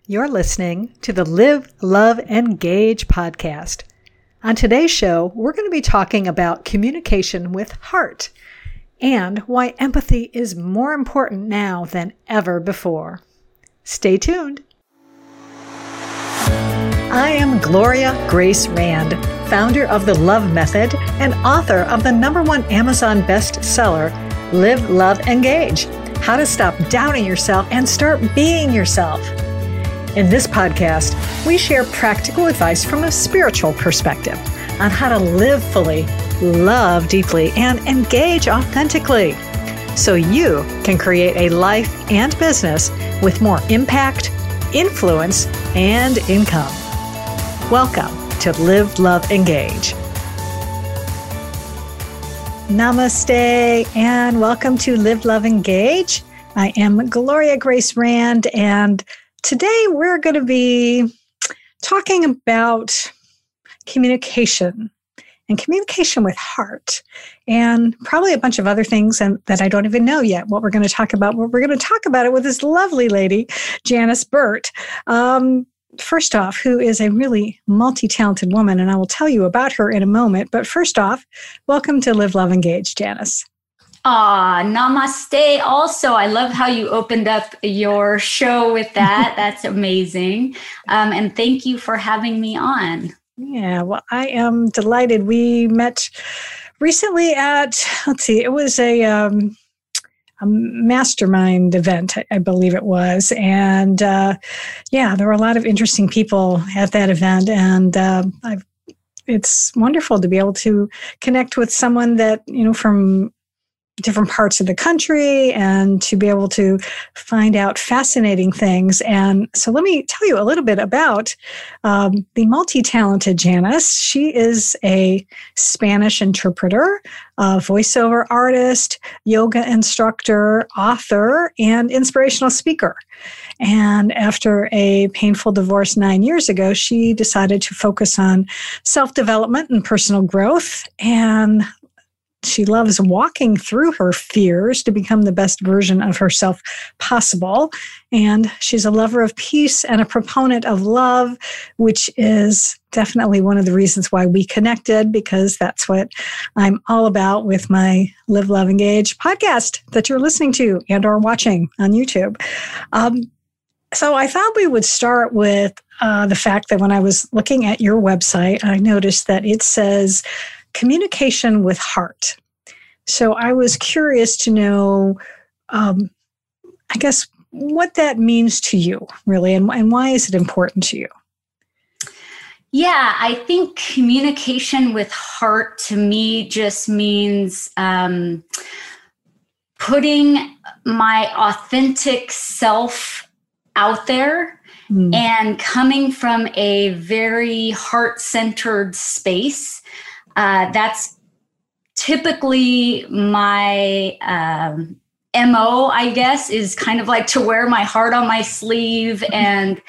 You're listening to the Live, Love, Engage podcast. On today's show, we're going to be talking about communication with heart and why empathy is more important now than ever before. Stay tuned. I am Gloria Grace Rand, founder of The Love Method and author of the #1 Amazon bestseller, Live, Love, Engage: How to Stop Doubting Yourself and Start Being Yourself. In this podcast, we share practical advice from a spiritual perspective on how to live fully, love deeply, and engage authentically so you can create a life and business with more impact, influence, and income. Welcome to Live, Love, Engage. Namaste, and welcome to Live, Love, Engage. I am Gloria Grace Rand, and today we're going to be talking about communication and communication with heart, and probably a bunch of other things that I don't even know yet what we're going to talk about. We're going to talk about it with this lovely lady, Janice Burt. First off, who is a really multi-talented woman, and I will tell you about her in a moment. But first off, welcome to Live, Love, Engage, Janice. Namaste. Also, I love how you opened up your show with that. That's amazing. And thank you for having me on. Yeah, well, I am delighted. We met recently at, it was a mastermind event, I believe it was. And there were a lot of interesting people at that event. And it's wonderful to be able to connect with someone that, from different parts of the country and to be able to find out fascinating things. And so let me tell you a little bit about the multi-talented Janice. She is a Spanish interpreter, a voiceover artist, yoga instructor, author, and inspirational speaker. And after a painful divorce 9 years ago, she decided to focus on self-development and personal growth. And she loves walking through her fears to become the best version of herself possible. And she's a lover of peace and a proponent of love, which is definitely one of the reasons why we connected, because that's what I'm all about with my Live, Love, Engage podcast that you're listening to and or watching on YouTube. So I thought we would start with the fact that when I was looking at your website, I noticed that it says communication with heart. So I was curious to know, what that means to you, really, and why is it important to you? Yeah, I think communication with heart to me just means putting my authentic self out there and coming from a very heart-centered space. That's typically my MO, I guess, is kind of like to wear my heart on my sleeve, and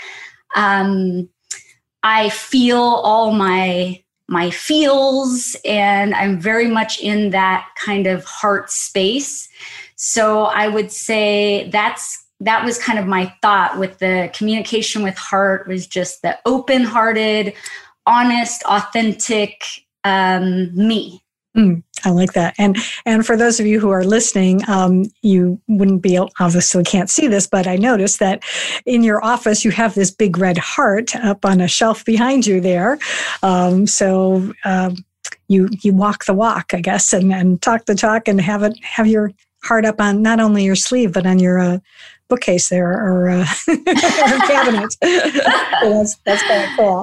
I feel all my feels, and I'm very much in that kind of heart space. So I would say that was kind of my thought with the communication with heart, was just the open-hearted, honest, authentic me. I like that. And for those of you who are listening, you wouldn't be, obviously can't see this, but I noticed that in your office, you have this big red heart up on a shelf behind you there. So you walk the walk, I guess, and talk the talk, and have your heart up on not only your sleeve, but on your bookcase there, or cabinet. So that's kind of cool.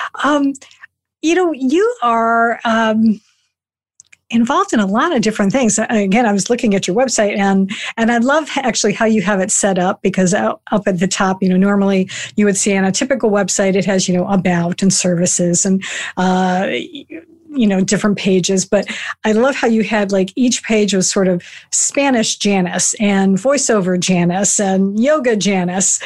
You are involved in a lot of different things. Again, I was looking at your website, and I love actually how you have it set up, because up at the top, normally you would see on a typical website, it has, about and services and, different pages. But I love how you had each page was sort of Spanish Janice and voiceover Janice and yoga Janice.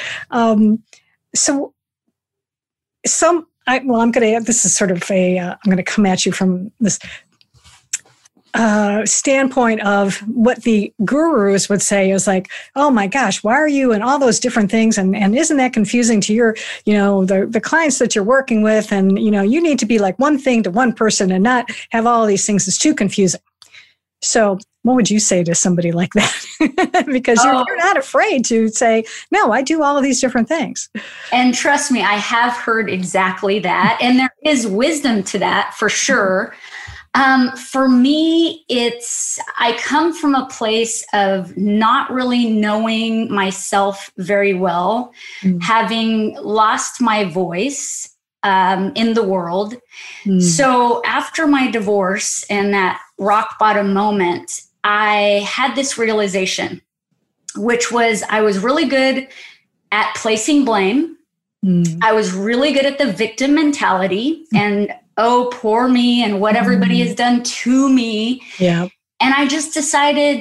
I'm going to come at you from this. standpoint of what the gurus would say is like, oh my gosh, why are you in all those different things? And isn't that confusing to your, the clients that you're working with? And, you need to be like one thing to one person and not have all these things. It's too confusing. So what would you say to somebody like that? Because you're not afraid to say, no, I do all of these different things. And trust me, I have heard exactly that. And there is wisdom to that for sure. For me, I come from a place of not really knowing myself very well, having lost my voice in the world. So after my divorce and that rock bottom moment, I had this realization, which was I was really good at placing blame. I was really good at the victim mentality and, oh, poor me and what everybody has done to me. Yeah. And I just decided,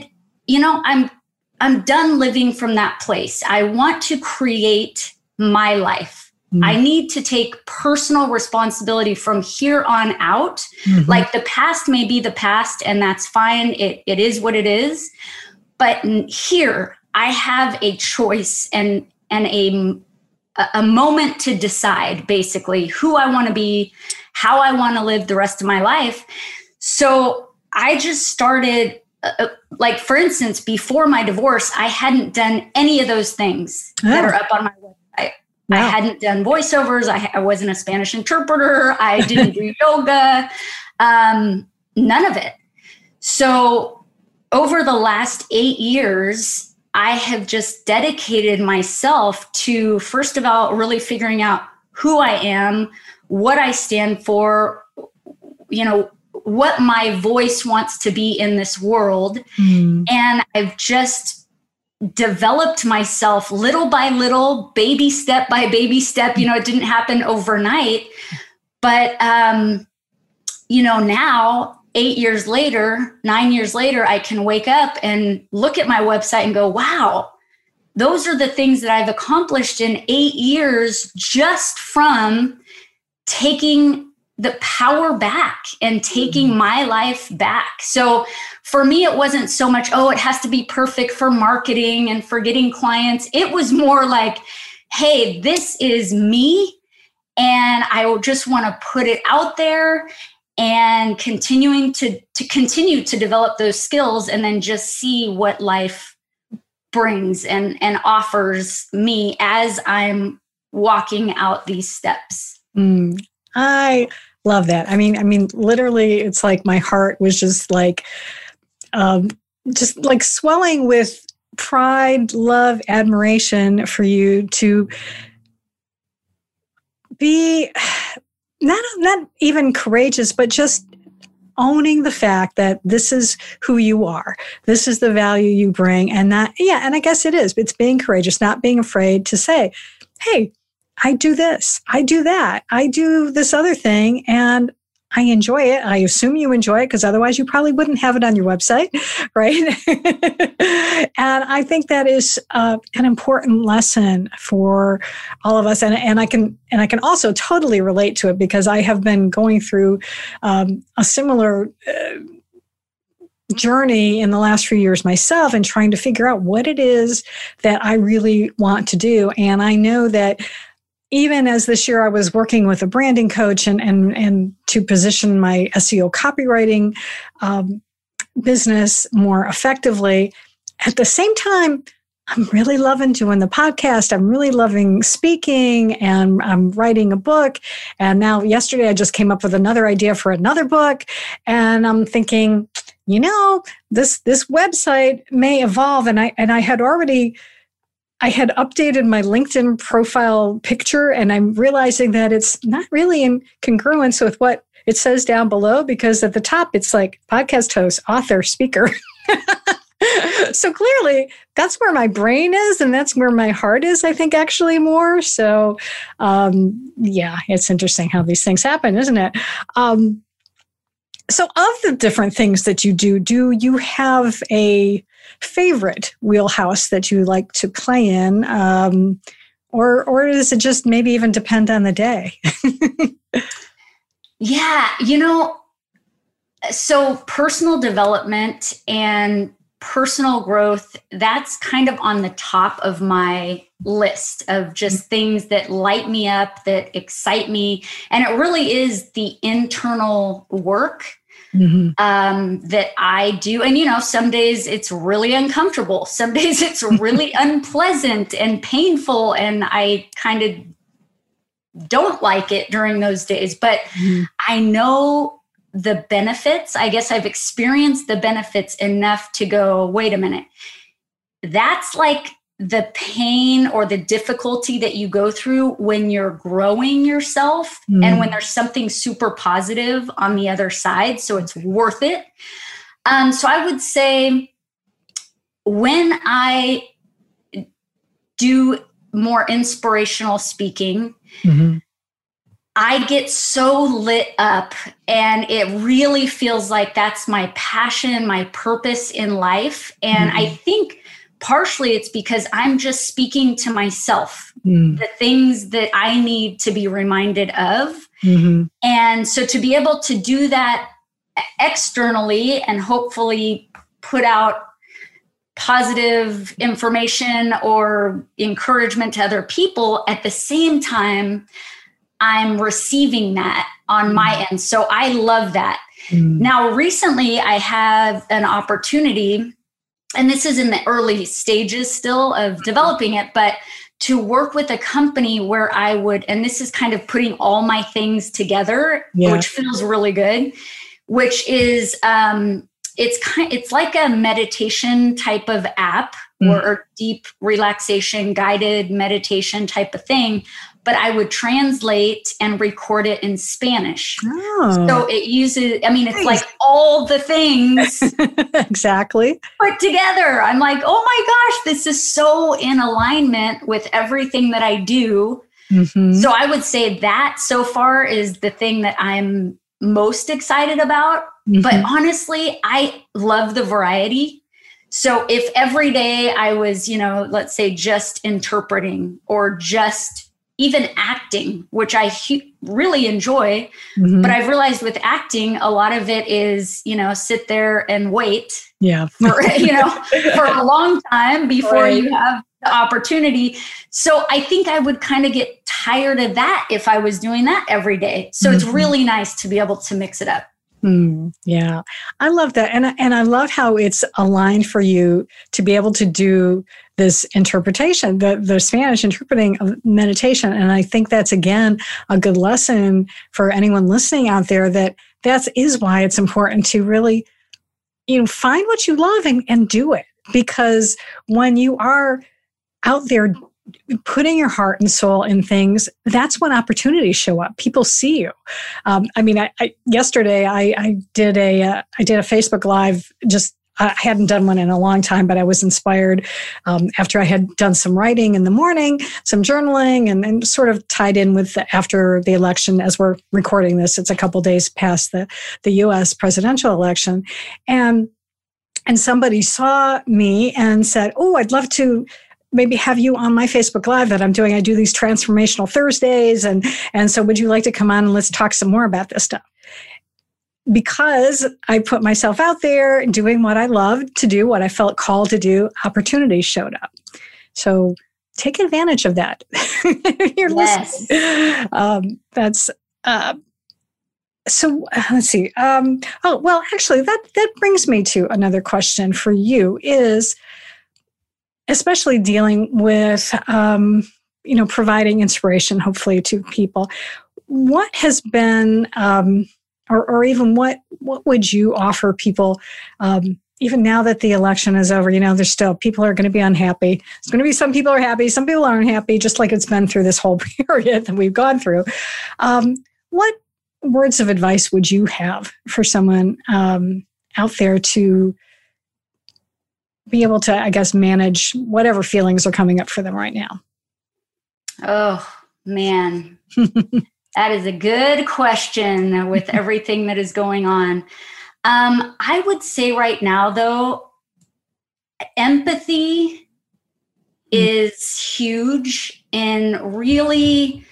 I'm done living from that place. I want to create my life. I need to take personal responsibility from here on out. Like the past may be the past, and that's fine. It is what it is. But here I have a choice and a moment to decide basically who I want to be, how I want to live the rest of my life. So I just started, like for instance, before my divorce, I hadn't done any of those things that are up on my website. Wow. I hadn't done voiceovers. I wasn't a Spanish interpreter. I didn't do yoga, none of it. So over the last 8 years, I have just dedicated myself to, first of all, really figuring out who I am, what I stand for, what my voice wants to be in this world. And I've just developed myself little by little, baby step by baby step. It didn't happen overnight, but, now 8 years later, 9 years later, I can wake up and look at my website and go, wow, those are the things that I've accomplished in 8 years just from taking the power back and taking my life back. So for me, it wasn't so much, it has to be perfect for marketing and for getting clients. It was more like, hey, this is me. And I just want to put it out there and continue to develop those skills and then just see what life brings and offers me as I'm walking out these steps. I love that. I mean, literally, it's like my heart was just like swelling with pride, love, admiration for you to be not even courageous, but just owning the fact that this is who you are. This is the value you bring. And and I guess it is. It's being courageous, not being afraid to say, hey, I do this, I do that, I do this other thing, and I enjoy it. I assume you enjoy it because otherwise you probably wouldn't have it on your website, right? And I think that is an important lesson for all of us. And I can also totally relate to it because I have been going through a similar journey in the last few years myself and trying to figure out what it is that I really want to do. And I know that even as this year I was working with a branding coach and to position my SEO copywriting business more effectively, at the same time, I'm really loving doing the podcast. I'm really loving speaking, and I'm writing a book. And now yesterday I just came up with another idea for another book. And I'm thinking, this website may evolve. And I had updated my LinkedIn profile picture, and I'm realizing that it's not really in congruence with what it says down below, because at the top, it's like podcast host, author, speaker. So clearly that's where my brain is, and that's where my heart is, I think, actually more. So, it's interesting how these things happen, isn't it? So of the different things that you do you have a favorite wheelhouse that you like to play in? Or does it just maybe even depend on the day? Yeah, So personal development and personal growth, that's kind of on the top of my list of just things that light me up, that excite me. And it really is the internal work that I do. And, some days it's really uncomfortable. Some days it's really unpleasant and painful. And I kind of don't like it during those days. But I know the benefits. I guess I've experienced the benefits enough to go, wait a minute. That's like the pain or the difficulty that you go through when you're growing yourself and when there's something super positive on the other side. So it's worth it. So I would say when I do more inspirational speaking, I get so lit up, and it really feels like that's my passion, my purpose in life. And I think partially it's because I'm just speaking to myself, the things that I need to be reminded of. And so to be able to do that externally and hopefully put out positive information or encouragement to other people at the same time, I'm receiving that on my end. So I love that. Now, recently I have an opportunity, and this is in the early stages still of developing it, but to work with a company where I would, and this is kind of putting all my things together, which feels really good, which is, it's like a meditation type of app or deep relaxation, guided meditation type of thing. But I would translate and record it in Spanish. So it uses, it's like all the things exactly put together. I'm like, oh my gosh, this is so in alignment with everything that I do. So I would say that so far is the thing that I'm most excited about. But honestly, I love the variety. So if every day I was, let's say just interpreting or just even acting, which I really enjoy, but I've realized with acting, a lot of it is, sit there and wait for, for a long time before you have the opportunity. So I think I would kind of get tired of that if I was doing that every day. So it's really nice to be able to mix it up. Yeah, I love that. And I love how it's aligned for you to be able to do this interpretation, the Spanish interpreting of meditation. And I think that's, again, a good lesson for anyone listening out there, that is why it's important to really, find what you love and do it. Because when you are out there putting your heart and soul in things, that's when opportunities show up. People see you. Yesterday I did a Facebook Live. I hadn't done one in a long time, but I was inspired after I had done some writing in the morning, some journaling, and sort of tied in with after the election. As we're recording this, it's a couple days past the U.S. presidential election, and somebody saw me and said, "Oh, I'd love to maybe have you on my Facebook Live that I'm doing. I do these transformational Thursdays. And so would you like to come on and let's talk some more about this stuff?" Because I put myself out there doing what I loved to do, what I felt called to do, opportunities showed up. So take advantage of that. You're listening. So let's see. Actually, that brings me to another question for you is, especially dealing with, providing inspiration, hopefully, to people. What has been, or even what would you offer people, even now that the election is over? There's still people are going to be unhappy. There's going to be some people are happy, some people aren't happy, just like it's been through this whole period that we've gone through. What words of advice would you have for someone out there to be able to, I guess, manage whatever feelings are coming up for them right now? Oh, man. That is a good question with everything that is going on. I would say right now, though, empathy is huge in really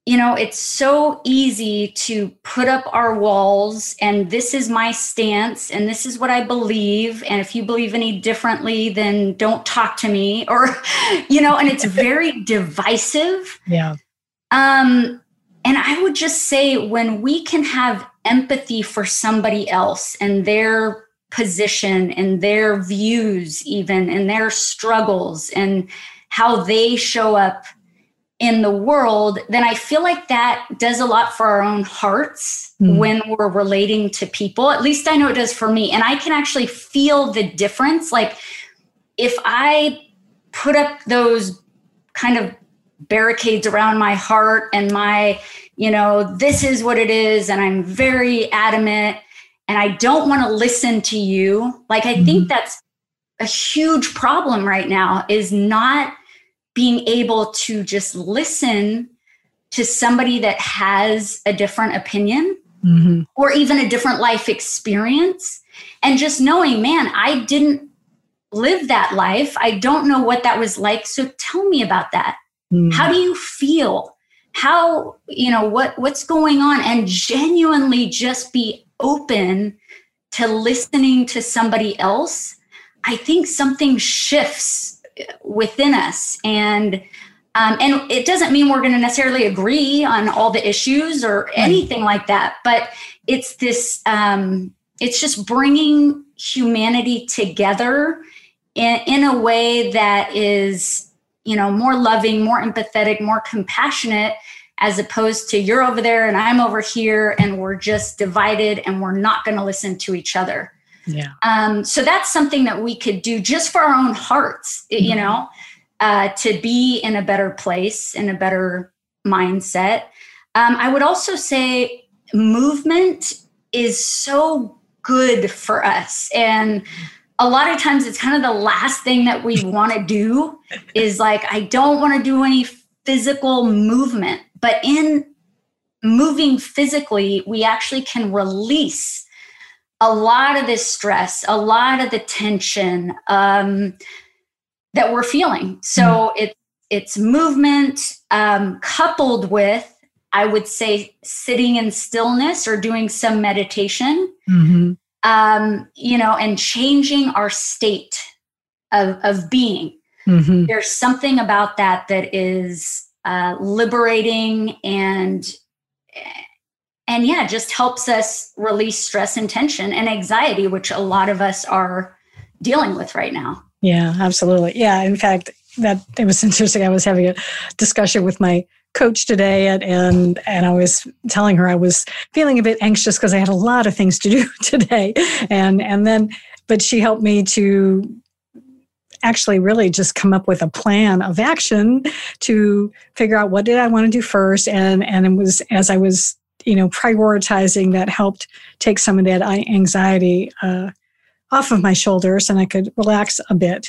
it's so easy to put up our walls and this is my stance and this is what I believe. And if you believe any differently, then don't talk to me, or, and it's very divisive. Yeah. And I would just say, when we can have empathy for somebody else and their position and their views, even, and their struggles and how they show up in the world, then I feel like that does a lot for our own hearts when we're relating to people. At least I know it does for me. And I can actually feel the difference. Like, if I put up those kind of barricades around my heart and my, this is what it is, and I'm very adamant and I don't want to listen to you. Like, I think that's a huge problem right now, is not being able to just listen to somebody that has a different opinion or even a different life experience, and just knowing, man, I didn't live that life. I don't know what that was like. So tell me about that. How do you feel? How, what's going on? And genuinely just be open to listening to somebody else. I think something shifts within us, and it doesn't mean we're going to necessarily agree on all the issues or anything like that, but it's this it's just bringing humanity together in a way that is more loving, more empathetic, more compassionate, as opposed to you're over there and I'm over here and we're just divided and we're not going to listen to each other. Yeah. So that's something that we could do just for our own hearts, to be in a better place, in a better mindset. I would also say movement is so good for us. And a lot of times it's kind of the last thing that we want to do is like, I don't want to do any physical movement, but in moving physically, we actually can release a lot of this stress, a lot of the tension that we're feeling. So it's movement coupled with, I would say, sitting in stillness or doing some meditation, and changing our state of being. There's something about that is liberating and just helps us release stress and tension and anxiety, which a lot of us are dealing with right now. Yeah, absolutely. Yeah. In fact, it was interesting. I was having a discussion with my coach today, and I was telling her I was feeling a bit anxious because I had a lot of things to do today. But she helped me to actually really just come up with a plan of action to figure out what did I want to do first. And it was, as I was prioritizing, that helped take some of that anxiety off of my shoulders, and I could relax a bit.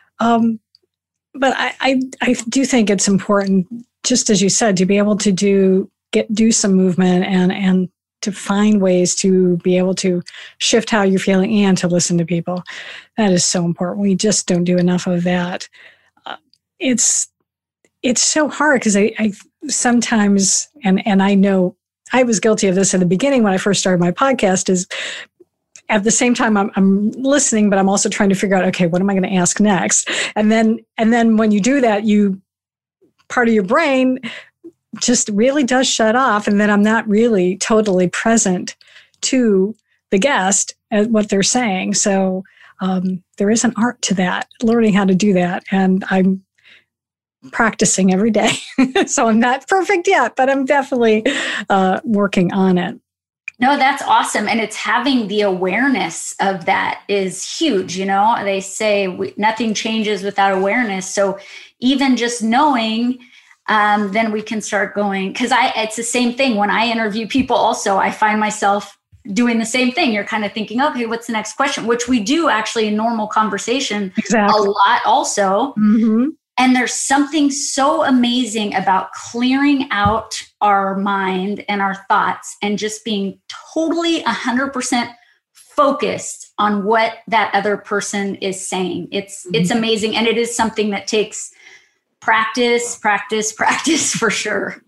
But I do think it's important, just as you said, to be able to do some movement and to find ways to be able to shift how you're feeling and to listen to people. That is so important. We just don't do enough of that. It's so hard because I sometimes, and I know I was guilty of this in the beginning when I first started my podcast, is at the same time I'm listening, but I'm also trying to figure out, okay, what am I going to ask next? And then when you do that, part of your brain just really does shut off, and then I'm not really totally present to the guest at what they're saying. So there is an art to that, learning how to do that, and I'm practicing every day. So I'm not perfect yet, but I'm definitely working on it. No, that's awesome. And it's having the awareness of that is huge. They say nothing changes without awareness. So even just knowing, then we can start going. Because it's the same thing. When I interview people also, I find myself doing the same thing. You're kind of thinking, okay, what's the next question? Which we do actually in normal conversation a lot also. And there's something so amazing about clearing out our mind and our thoughts and just being totally 100% focused on what that other person is saying. It's amazing. And it is something that takes practice for sure.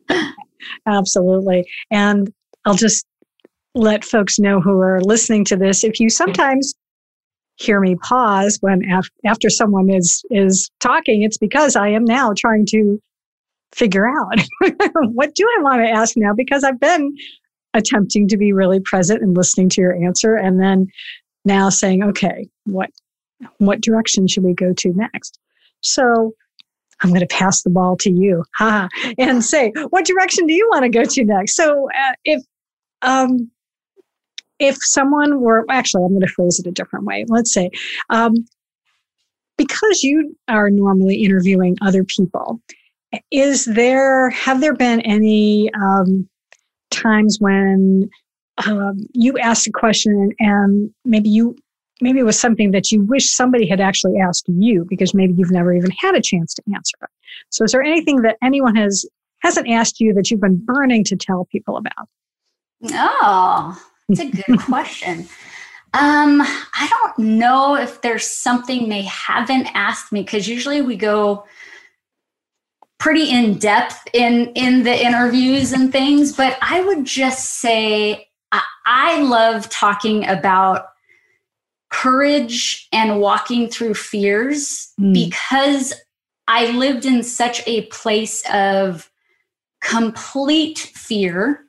Absolutely. And I'll just let folks know who are listening to this. If you sometimes hear me pause when after someone is talking, it's because I am now trying to figure out what do I want to ask now, because I've been attempting to be really present and listening to your answer, and then now saying, okay, what direction should we go to next? So I'm going to pass the ball to you, and say, what direction do you want to go to next? So if someone were, actually, I'm going to phrase it a different way. Let's say, because you are normally interviewing other people, have there been any times when you asked a question and maybe it was something that you wish somebody had actually asked you, because maybe you've never even had a chance to answer it? So is there anything that anyone hasn't asked you that you've been burning to tell people about? Oh, that's a good question. I don't know if there's something they haven't asked me, because usually we go pretty in depth in the interviews and things. But I would just say I love talking about courage and walking through fears, because I lived in such a place of complete fear.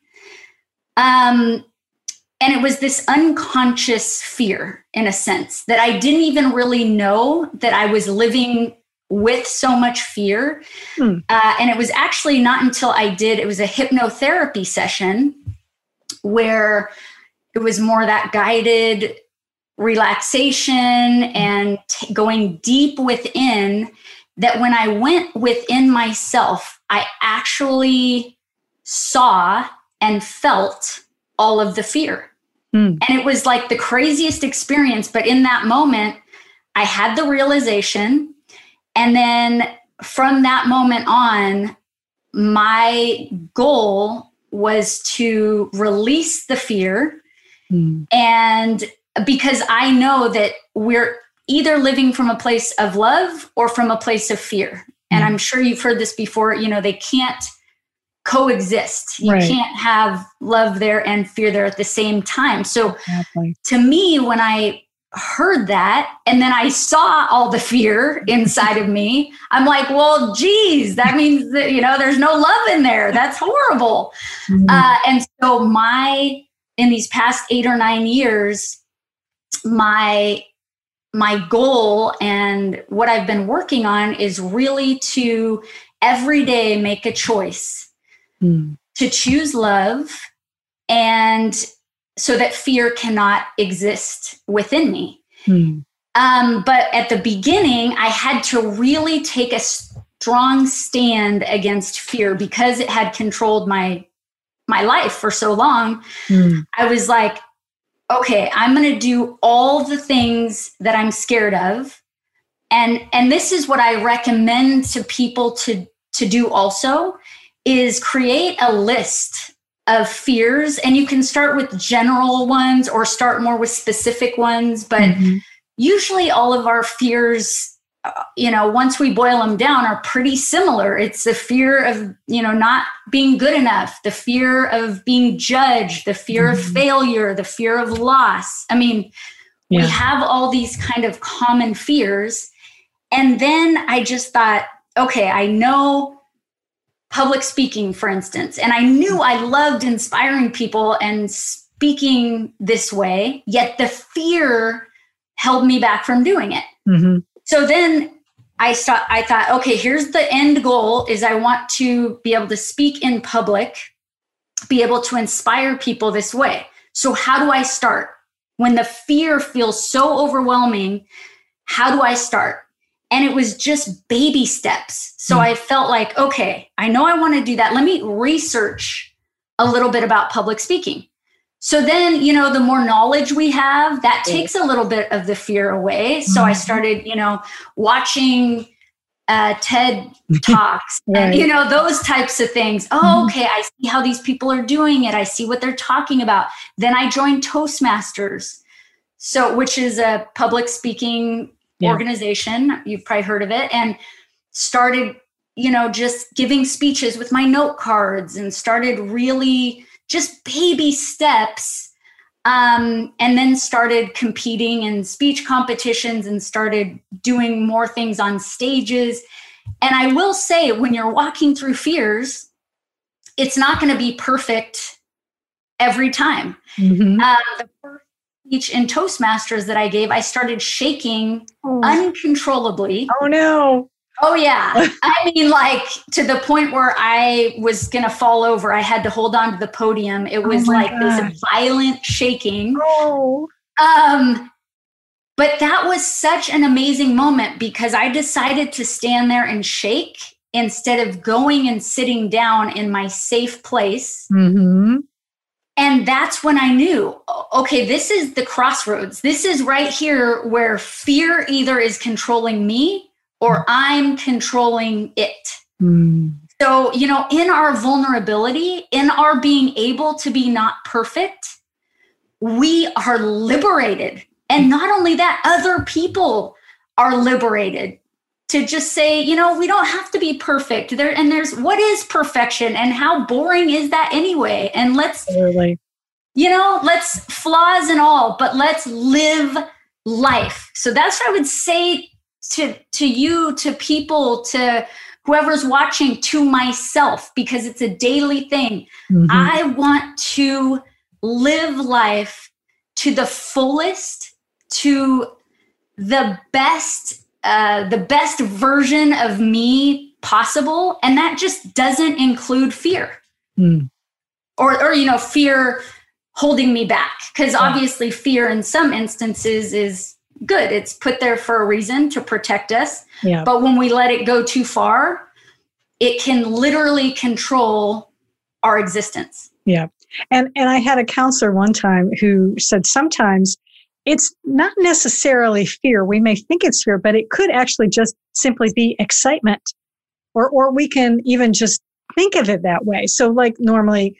And it was this unconscious fear, in a sense, that I didn't even really know that I was living with so much fear. And it was actually not until it was a hypnotherapy session where it was more that guided relaxation and going deep within, that when I went within myself, I actually saw and felt all of the fear. And it was like the craziest experience. But in that moment, I had the realization. And then from that moment on, my goal was to release the fear. And because I know that we're either living from a place of love or from a place of fear. And I'm sure you've heard this before, they can't coexist. You can't have love there and fear there at the same time. So to me, when I heard that, and then I saw all the fear inside of me, I'm like, well, geez, that means that, there's no love in there. That's horrible. And so in these past 8 or 9 years, my goal and what I've been working on is really to every day make a choice to choose love, and so that fear cannot exist within me. But at the beginning, I had to really take a strong stand against fear, because it had controlled my life for so long. I was like, okay, I'm going to do all the things that I'm scared of. And this is what I recommend to people to do also, is create a list of fears. And you can start with general ones or start more with specific ones. But usually all of our fears, once we boil them down, are pretty similar. It's the fear of, not being good enough, the fear of being judged, the fear of failure, the fear of loss. I mean, we have all these kind of common fears. And then I just thought, okay, I know public speaking, for instance, and I knew I loved inspiring people and speaking this way, yet the fear held me back from doing it. So then I thought, okay, here's the end goal, is I want to be able to speak in public, be able to inspire people this way. So how do I start? When the fear feels so overwhelming, how do I start? And it was just baby steps. So I felt like, okay, I know I want to do that. Let me research a little bit about public speaking. So then, the more knowledge we have, that takes a little bit of the fear away. So I started, watching TED Talks, and, those types of things. Oh, okay, I see how these people are doing it. I see what they're talking about. Then I joined Toastmasters, which is a public speaking organization. You've probably heard of it, and started just giving speeches with my note cards and started really just baby steps. And then started competing in speech competitions and started doing more things on stages. And I will say, when you're walking through fears, it's not going to be perfect every time. Mm-hmm. The first speech in Toastmasters that I gave, I started shaking uncontrollably. Oh, no. Oh, yeah. I mean, like, to the point where I was going to fall over. I had to hold on to the podium. It was like this violent shaking. Oh. But that was such an amazing moment because I decided to stand there and shake instead of going and sitting down in my safe place. Mm-hmm. And that's when I knew, okay, this is the crossroads. This is right here where fear either is controlling me or I'm controlling it. Mm. So, in our vulnerability, in our being able to be not perfect, we are liberated. And not only that, other people are liberated to just say, we don't have to be perfect. There's what is perfection and how boring is that anyway? And let's flaws and all, but let's live life. So that's what I would say to you, to people, to whoever's watching, to myself, because it's a daily thing. Mm-hmm. I want to live life to the fullest, to the best version of me possible. And that just doesn't include fear or fear holding me back. Because obviously fear in some instances is good. It's put there for a reason to protect us. Yeah. But when we let it go too far, it can literally control our existence. Yeah. And I had a counselor one time who said sometimes it's not necessarily fear. We may think it's fear, but it could actually just simply be excitement. Or we can even just think of it that way. So like normally,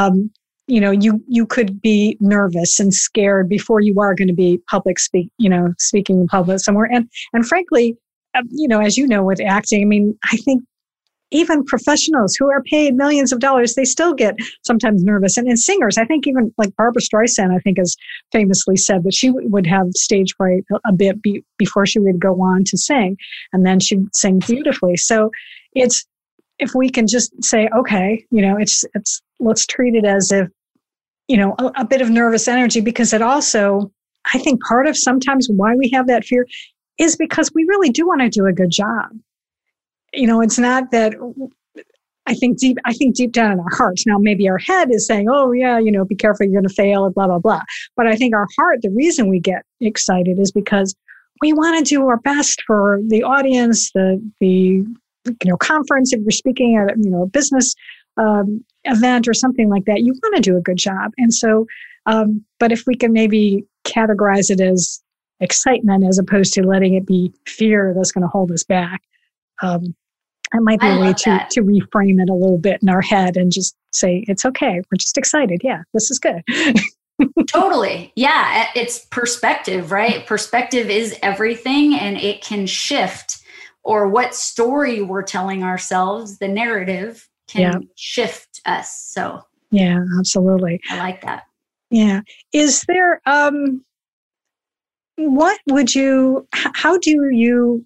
you could be nervous and scared before you are going to be speaking in public somewhere. And frankly, as you know, with acting, I mean, I think even professionals who are paid millions of dollars, they still get sometimes nervous. And singers, I think even like Barbara Streisand, I think has famously said that she would have stage fright a bit before she would go on to sing. And then she'd sing beautifully. So if we can just say, okay, let's treat it as if, a bit of nervous energy, because it also, I think part of sometimes why we have that fear is because we really do want to do a good job. It's not that I think deep down in our hearts. Now, maybe our head is saying, oh yeah, be careful, you're going to fail and blah, blah, blah. But I think our heart, the reason we get excited is because we want to do our best for the audience, the conference, if you're speaking at a business event or something like that, you want to do a good job. And so, but if we can maybe categorize it as excitement as opposed to letting it be fear that's going to hold us back, it might be a way to reframe it a little bit in our head and just say, it's okay. We're just excited. Yeah, this is good. Totally. Yeah. It's perspective, right? Perspective is everything, and it can shift, or what story we're telling ourselves, the narrative can shift us. So yeah, absolutely. I like that. Yeah. Is there, how do you,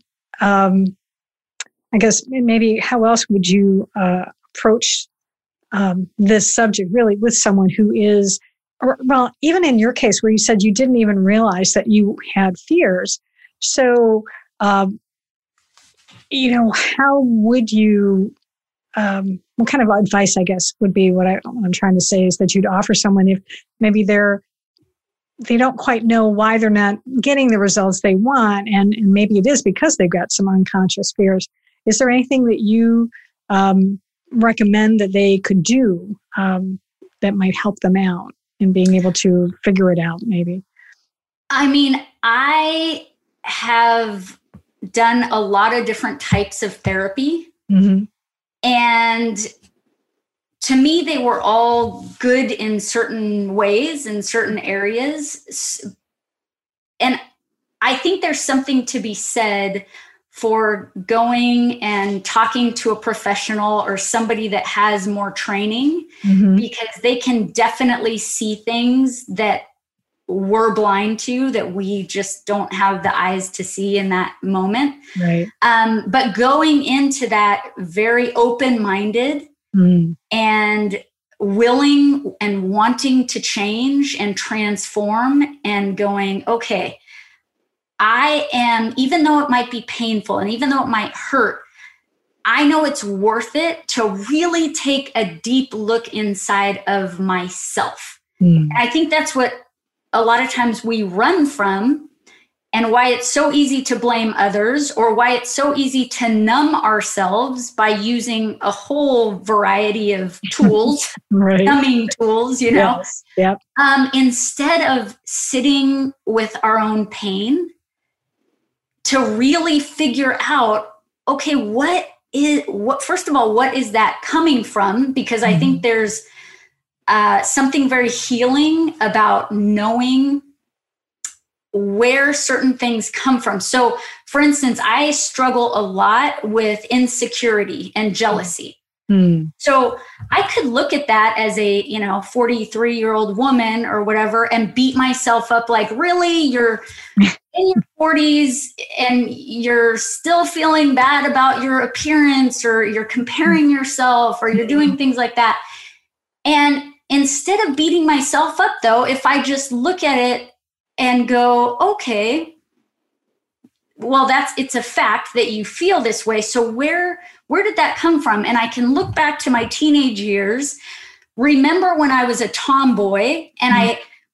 I guess maybe how else would you approach this subject really with someone who is, well, even in your case where you said you didn't even realize that you had fears. So, how would you, what kind of advice, I guess, would be what I'm trying to say is that you'd offer someone if maybe they don't quite know why they're not getting the results they want. And maybe it is because they've got some unconscious fears. Is there anything that you recommend that they could do that might help them out in being able to figure it out, maybe? I mean, I have done a lot of different types of therapy. Mm-hmm. And to me, they were all good in certain ways, in certain areas. And I think there's something to be said for going and talking to a professional or somebody that has more training, because they can definitely see things that we're blind to, that we just don't have the eyes to see in that moment. Right. But going into that very open-minded and willing and wanting to change and transform, and going, okay, I am, even though it might be painful and even though it might hurt, I know it's worth it to really take a deep look inside of myself. And I think that's what a lot of times we run from, and why it's so easy to blame others, or why it's so easy to numb ourselves by using a whole variety of tools, right. numbing tools, you know, Yes. Yep. Instead of sitting with our own pain to really figure out, okay, first of all, what is that coming from? Because I think there's something very healing about knowing where certain things come from. So, for instance, I struggle a lot with insecurity and jealousy. So I could look at that as a, 43-year-old woman or whatever, and beat myself up like, really, you're in your 40s and you're still feeling bad about your appearance, or you're comparing yourself, or you're doing things like that. And instead of beating myself up, though, if I just look at it and go, okay, well, it's a fact that you feel this way. So where did that come from? And I can look back to my teenage years, remember when I was a tomboy and I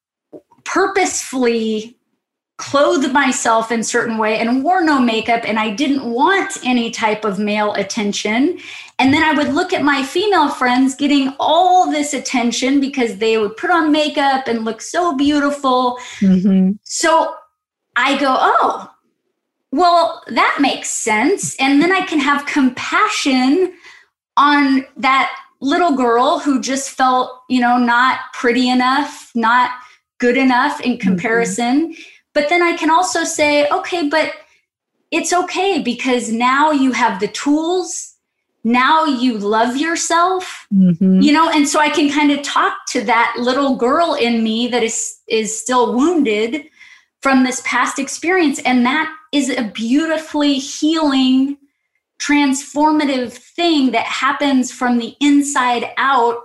purposefully clothed myself in a certain way and wore no makeup, and I didn't want any type of male attention. And then I would look at my female friends getting all this attention because they would put on makeup and look so beautiful. So I go, oh, well, that makes sense. And then I can have compassion on that little girl who just felt, not pretty enough, not good enough in comparison. But then I can also say, okay, but it's okay, because now you have the tools. Now you love yourself, and so I can kind of talk to that little girl in me that is still wounded from this past experience. And that is a beautifully healing, transformative thing that happens from the inside out,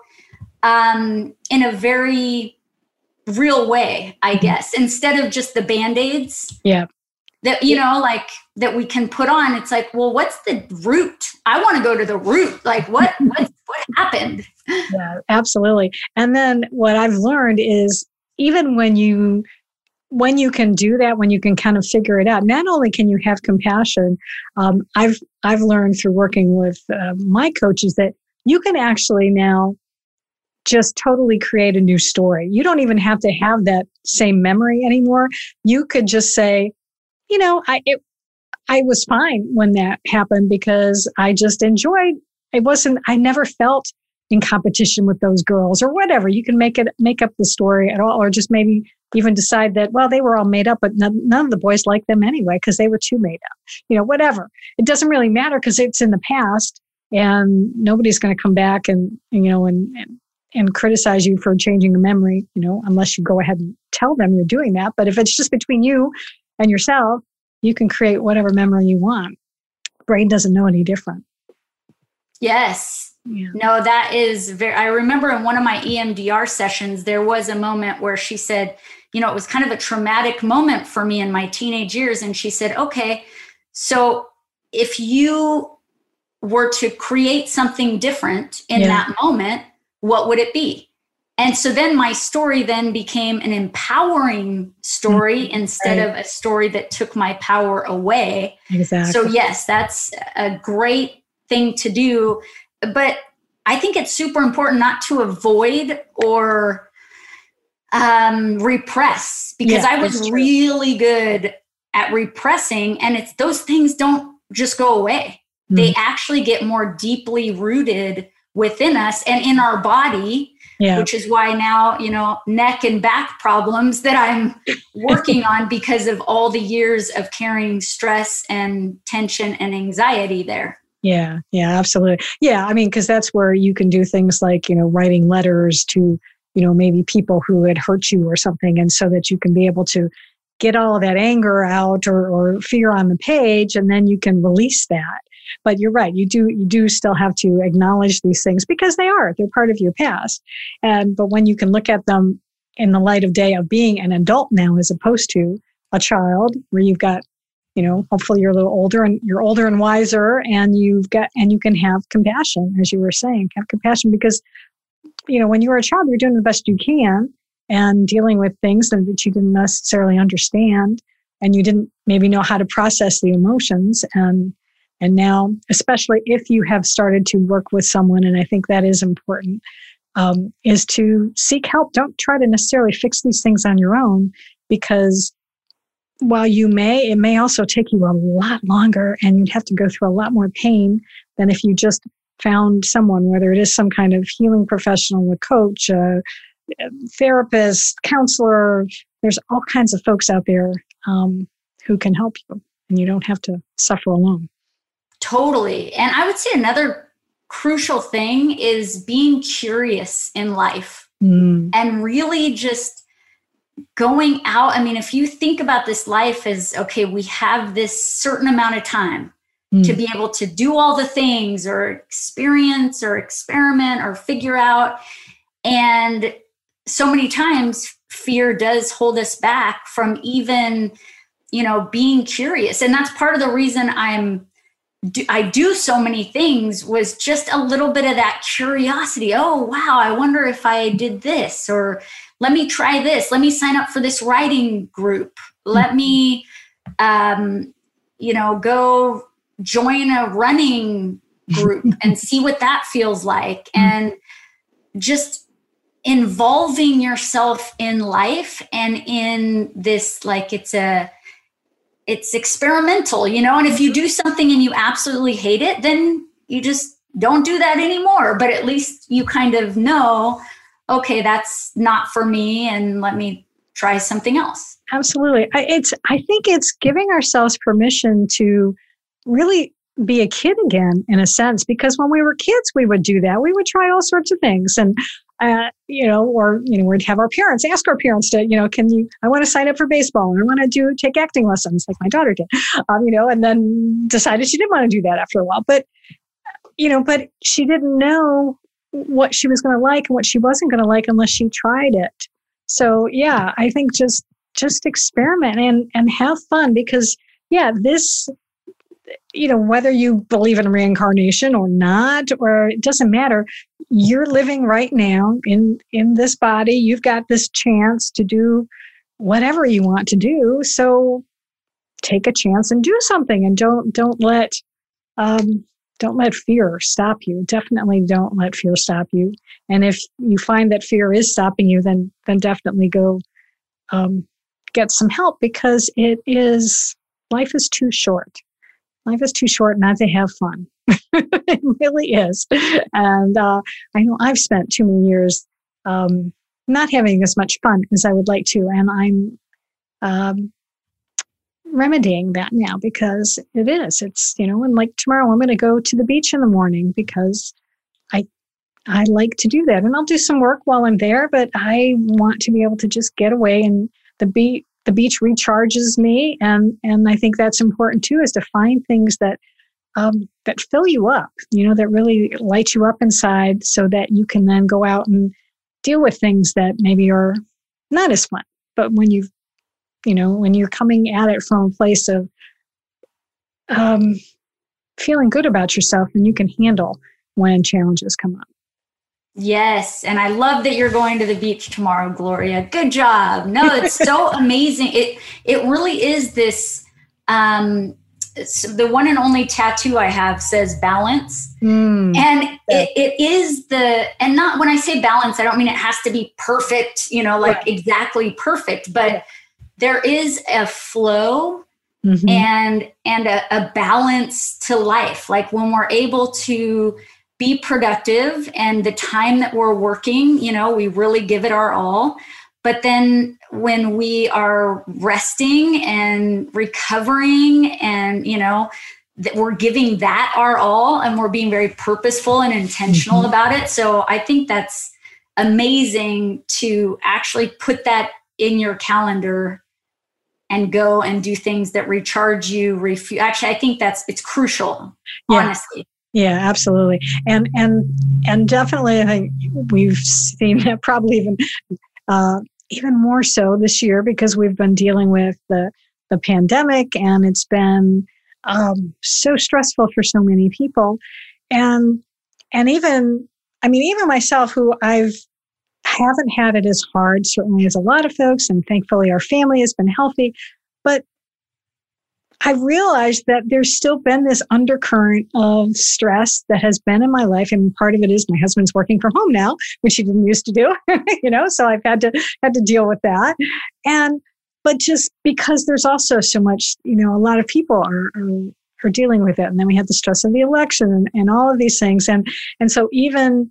in a very real way, I guess, instead of just the Band-Aids. Yeah. That, like that we can put on. It's like, well, what's the root? I want to go to the root. Like what happened? Yeah, absolutely. And then what I've learned is, even when you can do that, when you can kind of figure it out, not only can you have compassion, I've learned through working with my coaches that you can actually now just totally create a new story. You don't even have to have that same memory anymore. You could just say, I was fine when that happened because I just enjoyed. I never felt in competition with those girls or whatever. You can make up the story at all, or just maybe even decide that, well, they were all made up, but none of the boys liked them anyway because they were too made up. Whatever. It doesn't really matter because it's in the past, and nobody's going to come back and criticize you for changing a memory, unless you go ahead and tell them you're doing that. But if it's just between you and yourself, you can create whatever memory you want. Brain doesn't know any different. Yes. Yeah. No, that is I remember in one of my EMDR sessions, there was a moment where she said, it was kind of a traumatic moment for me in my teenage years. And she said, okay, so if you were to create something different in that moment, what would it be? And so then my story then became an empowering story instead of a story that took my power away. Exactly. So yes, that's a great thing to do. But I think it's super important not to avoid or repress, because I was really good at repressing, and those things don't just go away. They actually get more deeply rooted within us and in our body. which is why now, neck and back problems that I'm working on because of all the years of carrying stress and tension and anxiety there. Yeah, absolutely. Yeah, I mean, because that's where you can do things like, writing letters to, maybe people who had hurt you or something. And so that you can be able to get all of that anger out or fear on the page, and then you can release that. But you're right. You do still have to acknowledge these things because they're part of your past. But when you can look at them in the light of day of being an adult now, as opposed to a child where you've got, hopefully you're a little older and wiser, and you can have compassion, as you were saying, have compassion because, when you were a child, you're doing the best you can and dealing with things that you didn't necessarily understand, and you didn't maybe know how to process the emotions. And now, especially if you have started to work with someone, and I think that is important, is to seek help. Don't try to necessarily fix these things on your own, because while it may also take you a lot longer, and you'd have to go through a lot more pain than if you just found someone, whether it is some kind of healing professional, a coach, a therapist, counselor. There's all kinds of folks out there who can help you, and you don't have to suffer alone. Totally. And I would say another crucial thing is being curious in life and really just going out. I mean, if you think about this life as, okay, we have this certain amount of time to be able to do all the things or experience or experiment or figure out. And so many times fear does hold us back from even, being curious. And that's part of the reason I do so many things, was just a little bit of that curiosity. Oh, wow, I wonder if I did this, or let me try this. Let me sign up for this writing group. Let me, go join a running group and see what that feels like. And just involving yourself in life and in this, like it's experimental, and if you do something and you absolutely hate it, then you just don't do that anymore. But at least you kind of know, okay, that's not for me, and let me try something else. Absolutely. I think it's giving ourselves permission to really be a kid again, in a sense, because when we were kids, we would do that. We would try all sorts of things. And we'd have our parents ask our parents to, I want to sign up for baseball, and I want to take acting lessons like my daughter did, and then decided she didn't want to do that after a while. But she didn't know what she was going to like and what she wasn't going to like unless she tried it. So yeah, I think just experiment and have fun, because this, whether you believe in reincarnation or not, or it doesn't matter, you're living right now in this body. You've got this chance to do whatever you want to do. So take a chance and do something, and don't let fear stop you. Definitely don't let fear stop you. And if you find that fear is stopping you, then definitely go get some help, because life is too short. Life is too short not to have fun. It really is. And I know I've spent too many years not having as much fun as I would like to. And I'm remedying that now, because it's, and like tomorrow I'm going to go to the beach in the morning because I like to do that. And I'll do some work while I'm there, but I want to be able to just get away, and the beach recharges me. And I think that's important too, is to find things that fill you up, that really light you up inside, so that you can then go out and deal with things that maybe are not as fun. But when when you're coming at it from a place of feeling good about yourself, and you can handle when challenges come up. Yes. And I love that you're going to the beach tomorrow, Gloria. Good job. No, it's so amazing. It really is this, the one and only tattoo I have says balance. And it is and not, when I say balance, I don't mean it has to be perfect, right, exactly perfect, but there is a flow and a balance to life. Like when we're able to be productive, and the time that we're working, we really give it our all. But then when we are resting and recovering and, that we're giving that our all, and we're being very purposeful and intentional about it. So I think that's amazing to actually put that in your calendar and go and do things that recharge you, Actually, I think it's crucial, honestly. Yeah, absolutely. And definitely, I think we've seen that probably even more so this year, because we've been dealing with the pandemic, and it's been so stressful for so many people. And even myself, who haven't had it as hard, certainly, as a lot of folks, and thankfully our family has been healthy, but I realized that there's still been this undercurrent of stress that has been in my life. And part of it is my husband's working from home now, which he didn't used to do, so I've had to deal with that. But just because there's also so much, a lot of people are dealing with it. And then we had the stress of the election and all of these things. And so even,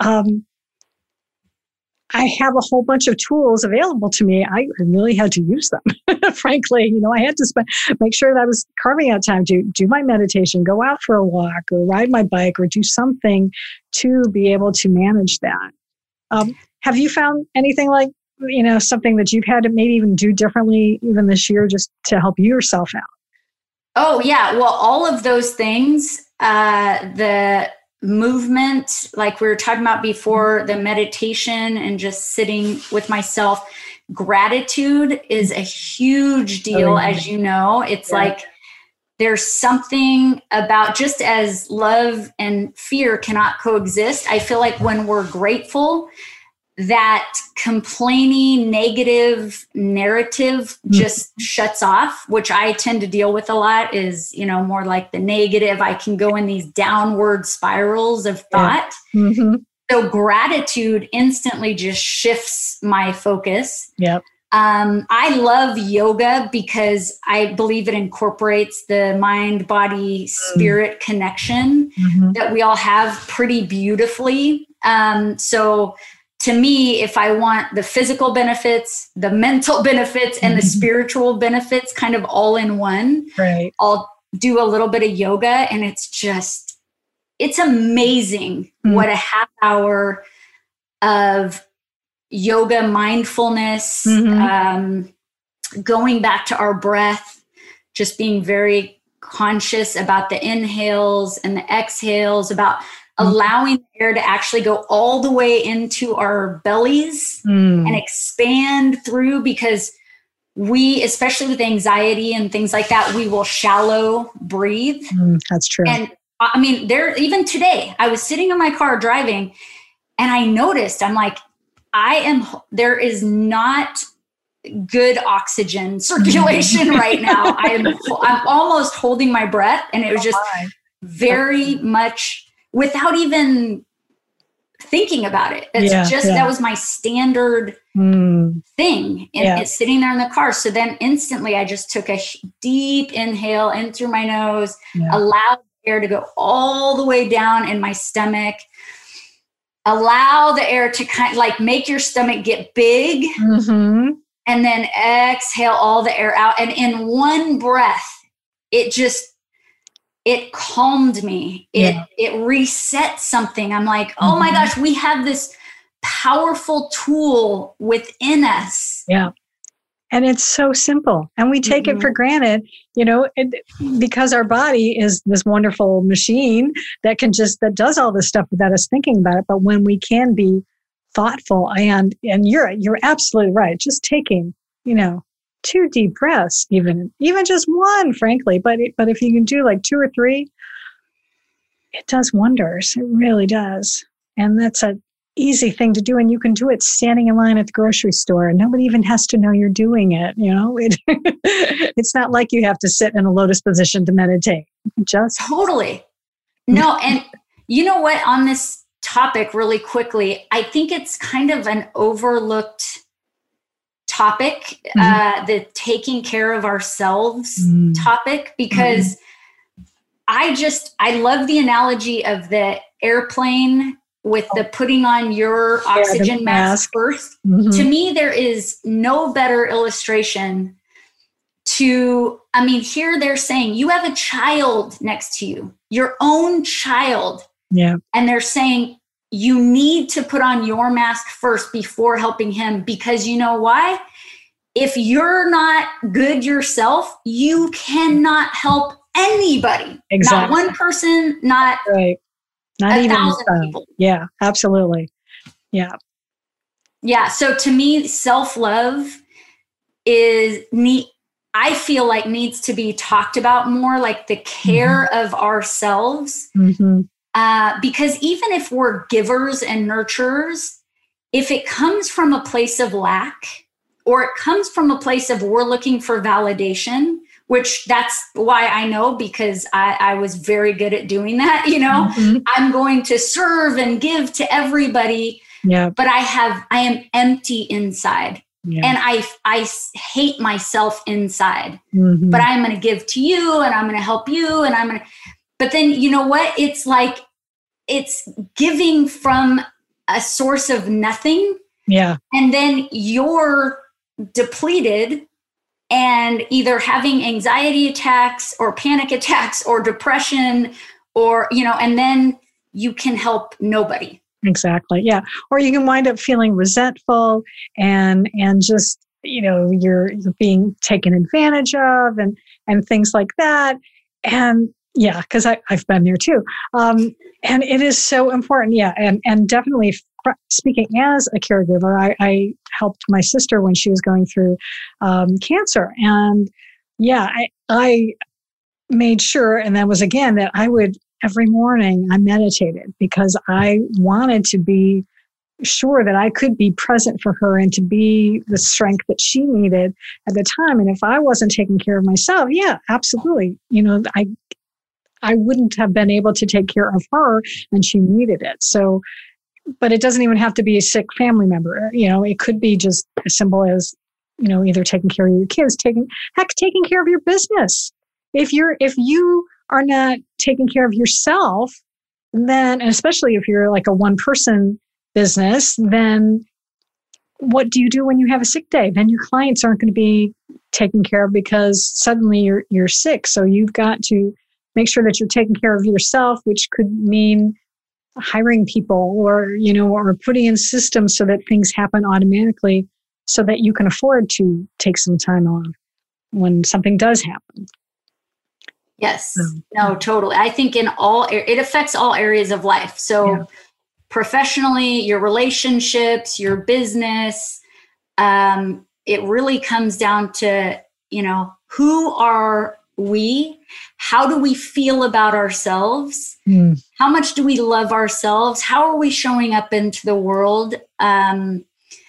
I have a whole bunch of tools available to me. I really had to use them. Frankly, I had to make sure that I was carving out time to do my meditation, go out for a walk, or ride my bike, or do something to be able to manage that. Have you found anything like, something that you've had to maybe even do differently even this year, just to help yourself out? Oh, yeah. Well, all of those things, the movement, like we were talking about before, the meditation and just sitting with myself. Gratitude is a huge deal, as you know. It's like there's something about, just as love and fear cannot coexist, I feel like when we're grateful, that complaining negative narrative just shuts off, which I tend to deal with a lot, is, more like the negative. I can go in these downward spirals of thought. So gratitude instantly just shifts my focus. Yep. I love yoga because I believe it incorporates the mind, body, spirit connection that we all have pretty beautifully. So to me, if I want the physical benefits, the mental benefits, and the spiritual benefits kind of all in one, right, I'll do a little bit of yoga, and it's amazing what a half hour of yoga mindfulness, going back to our breath, just being very conscious about the inhales and the exhales, about allowing the air to actually go all the way into our bellies and expand through, because we, especially with anxiety and things like that, we will shallow breathe. That's true. And even today, I was sitting in my car driving, and I noticed, I'm like, there is not good oxygen circulation right now. I'm almost holding my breath, and it was just very much without even thinking about it. That was my standard thing. And it's sitting there in the car. So then instantly I just took a deep inhale in through my nose, allowed the air to go all the way down in my stomach, allow the air to kind of like make your stomach get big, and then exhale all the air out. And in one breath, it calmed me. It reset something. I'm like, oh my gosh, we have this powerful tool within us. Yeah. And it's so simple. And we take it for granted, because our body is this wonderful machine that does all this stuff without us thinking about it. But when we can be thoughtful, and you're absolutely right, just taking, 2 deep breaths, even just one, frankly, but if you can do like 2 or 3, it does wonders. It really does. And that's an easy thing to do. And you can do it standing in line at the grocery store, and nobody even has to know you're doing it. It's not like you have to sit in a lotus position to meditate. Just totally. No. And you know what, on this topic really quickly, I think it's kind of an overlooked topic, the taking care of ourselves topic, because I love the analogy of the airplane with the putting on your oxygen mask first. Mm-hmm. To me, there is no better illustration here they're saying you have a child next to you, your own child. Yeah. And they're saying you need to put on your mask first before helping him, because you know why? If you're not good yourself, you cannot help anybody. Exactly. Not one person, not right. Not 1,000 people. Yeah, absolutely. Yeah. Yeah. So to me, self-love I feel like needs to be talked about more, like the care mm-hmm. of ourselves. Mm-hmm. Because even if we're givers and nurturers, if it comes from a place of lack, or it comes from a place of we're looking for validation, which that's why I know, because I was very good at doing that. Mm-hmm. I'm going to serve and give to everybody, but I am empty inside. Yeah. And I hate myself inside, mm-hmm. but I'm going to give to you, and I'm going to help you, and but then you know what? It's like, it's giving from a source of nothing. Yeah. And then you're depleted and either having anxiety attacks or panic attacks or depression, or, and then you can help nobody. Exactly. Yeah. Or you can wind up feeling resentful and just, you're being taken advantage of and things like that. And yeah, because I've been there too. And it is so important. Yeah. And definitely speaking as a caregiver, I helped my sister when she was going through cancer. And yeah, I made sure, and that was again, that I would, every morning I meditated, because I wanted to be sure that I could be present for her and to be the strength that she needed at the time. And if I wasn't taking care of myself, yeah, absolutely. I wouldn't have been able to take care of her, and she needed it. So, but it doesn't even have to be a sick family member. It could be just as simple as, either taking care of your kids, taking care of your business. If you are not taking care of yourself, then, and especially if you're like a one-person business, then what do you do when you have a sick day? Then your clients aren't going to be taken care of because suddenly you're sick. So you've got to make sure that you're taking care of yourself, which could mean hiring people or putting in systems so that things happen automatically so that you can afford to take some time off when something does happen. Yes. No, totally. I think it affects all areas of life. So professionally, your relationships, your business, it really comes down to, who are we? How do we feel about ourselves? How much do we love ourselves? How are we showing up into the world? I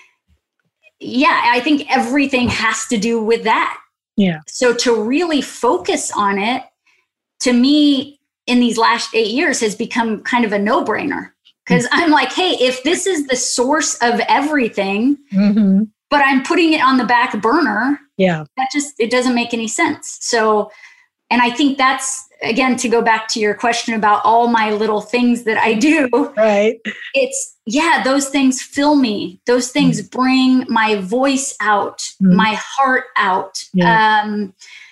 think everything has to do with that. Yeah. So to really focus on it, to me, in these last 8 years has become kind of a no-brainer, because I'm like, hey, if this is the source of everything, mm-hmm. but I'm putting it on the back burner, it doesn't make any sense. So, and I think that's, again, to go back to your question about all my little things that I do, right? It's, those things fill me. Those things bring my voice out, my heart out. Yeah.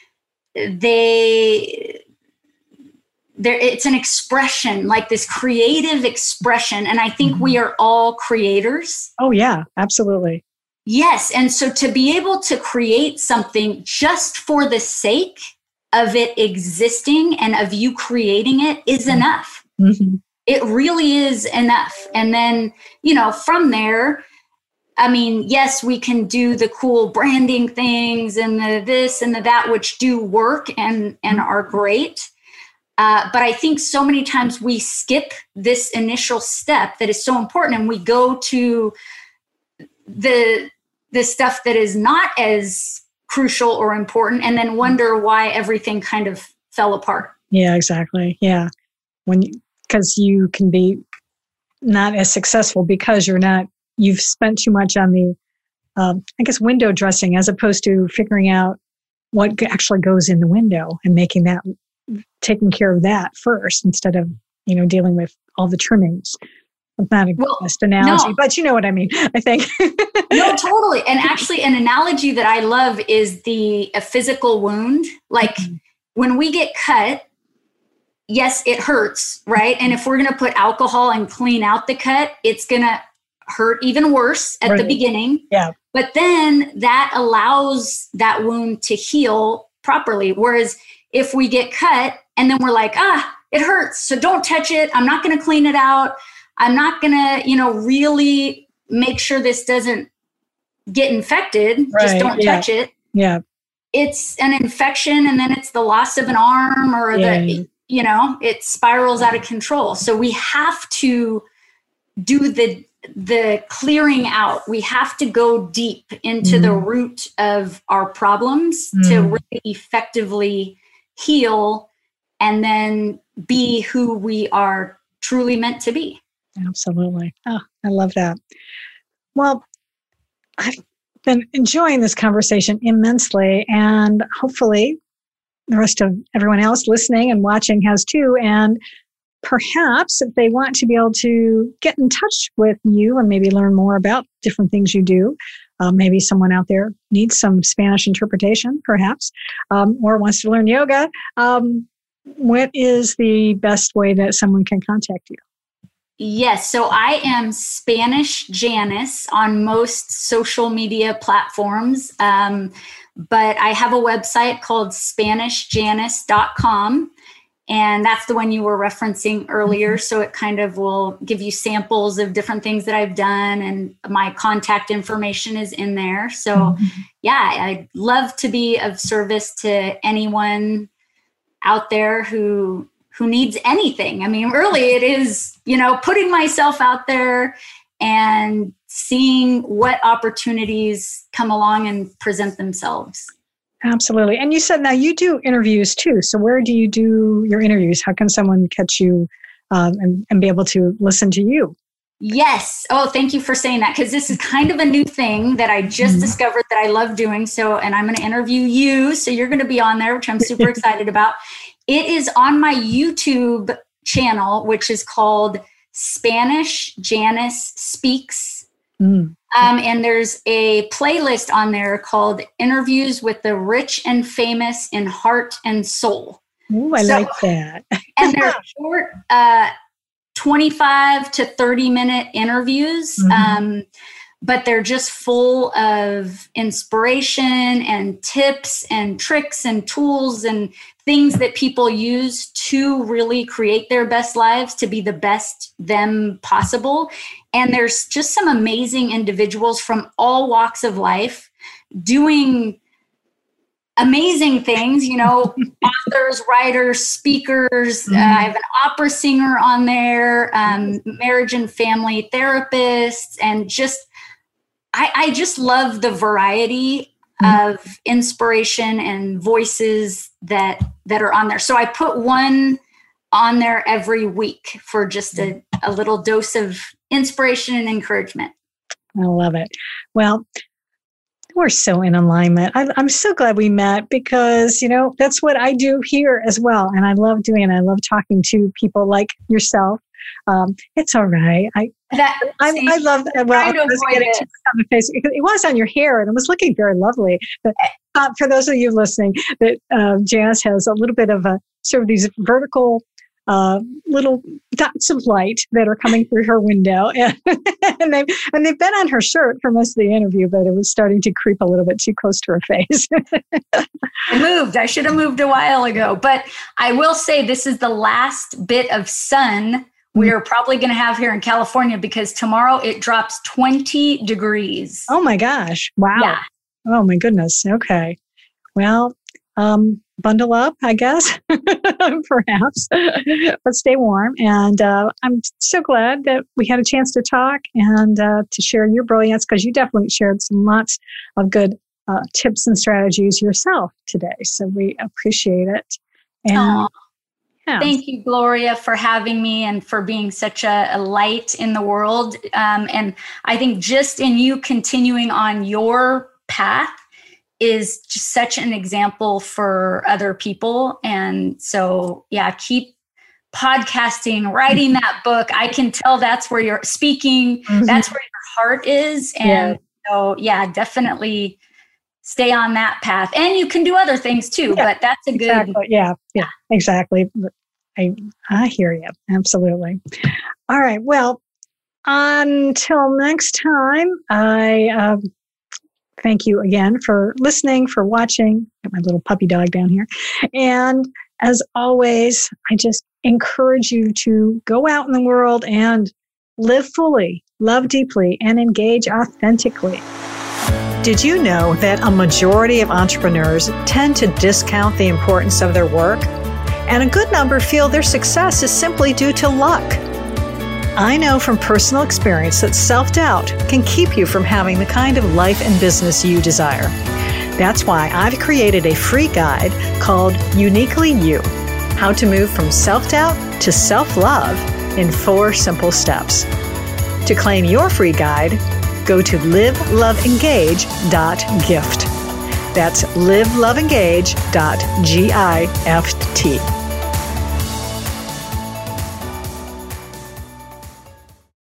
It's an expression, like this creative expression. And I think we are all creators. Oh, yeah, absolutely. Yes. And so to be able to create something just for the sake of it existing and of you creating it is enough. Mm-hmm. It really is enough. And then, from there, yes, we can do the cool branding things and the this and the that, which do work and are great. But I think so many times we skip this initial step that is so important, and we go to the stuff that is not as crucial or important, and then wonder why everything kind of fell apart. Yeah, exactly. Yeah. Because you can be not as successful because you've spent too much on the, window dressing, as opposed to figuring out what actually goes in the window and making that taking care of that first instead of, dealing with all the trimmings. It's not a best analogy, but you know what I mean, I think. No, totally. And actually an analogy that I love is a physical wound. Like when we get cut, yes, it hurts, right? And if we're going to put alcohol and clean out the cut, it's going to hurt even worse at the beginning. Yeah. But then that allows that wound to heal properly. Whereas if we get cut and then we're like, it hurts, so don't touch it. I'm not going to clean it out. I'm not going to, really make sure this doesn't get infected. Right. Just don't touch it. Yeah. It's an infection, and then it's the loss of an arm or it spirals out of control. So we have to do the clearing out. We have to go deep into the root of our problems to really effectively heal and then be who we are truly meant to be. Absolutely. Oh, I love that. Well, I've been enjoying this conversation immensely, and hopefully the rest of everyone else listening and watching has too. And perhaps if they want to be able to get in touch with you and maybe learn more about different things you do, maybe someone out there needs some Spanish interpretation, perhaps, or wants to learn yoga. What is the best way that someone can contact you? Yes. So I am Spanish Janice on most social media platforms. But I have a website called SpanishJanice.com. And that's the one you were referencing earlier. So it kind of will give you samples of different things that I've done, and my contact information is in there. So yeah, I'd love to be of service to anyone out there who needs anything. I mean, really it is, putting myself out there and seeing what opportunities come along and present themselves. Absolutely. And you said now you do interviews too. So where do you do your interviews? How can someone catch you and be able to listen to you? Yes. Oh, thank you for saying that, because this is kind of a new thing that I just discovered that I love doing. And I'm going to interview you. So you're going to be on there, which I'm super excited about. It is on my YouTube channel, which is called Spanish Janice Speaks. And there's a playlist on there called Interviews with the Rich and Famous in Heart and Soul. Ooh, I like that. And they're short, 25 to 30 minute interviews. But they're just full of inspiration and tips and tricks and tools and things that people use to really create their best lives, to be the best them possible. And there's just some amazing individuals from all walks of life doing amazing things, authors, writers, speakers. I have an opera singer on there, marriage and family therapists, and I just love the variety of inspiration and voices that are on there. So I put one on there every week for just a little dose of inspiration and encouragement. I love it. Well, we're so in alignment. I'm so glad we met, because, that's what I do here as well. And I love doing it. I love talking to people like yourself. It's all right. I love that. Well, I was getting on the face. It was on your hair, and it was looking very lovely. But for those of you listening, that Janice has a little bit of a sort of these vertical little dots of light that are coming through her window, and they've been on her shirt for most of the interview, but it was starting to creep a little bit too close to her face. I should have moved a while ago, but I will say this is the last bit of sun we're probably going to have here in California, because tomorrow it drops 20 degrees. Oh my gosh. Wow. Yeah. Oh my goodness. Okay. Well, bundle up, I guess, perhaps, but stay warm. And I'm so glad that we had a chance to talk and to share your brilliance, because you definitely shared some lots of good tips and strategies yourself today. So we appreciate it. And thank you, Gloria, for having me and for being such a light in the world. And I think just in you continuing on your path is just such an example for other people. And so, yeah, keep podcasting, writing that book. I can tell that's where you're speaking. Mm-hmm. That's where your heart is. And so, yeah, definitely stay on that path. And you can do other things too, but that's a good. Exactly. Yeah, exactly. I hear you. Absolutely. All right. Well, until next time, I thank you again for listening, for watching. Got my little puppy dog down here. And as always, I just encourage you to go out in the world and live fully, love deeply, and engage authentically. Did you know that a majority of entrepreneurs tend to discount the importance of their work? And a good number feel their success is simply due to luck. I know from personal experience that self-doubt can keep you from having the kind of life and business you desire. That's why I've created a free guide called Uniquely You: How to Move from Self-Doubt to Self-Love in 4 simple steps. To claim your free guide, go to liveloveengage.gift. That's liveloveengage.gift.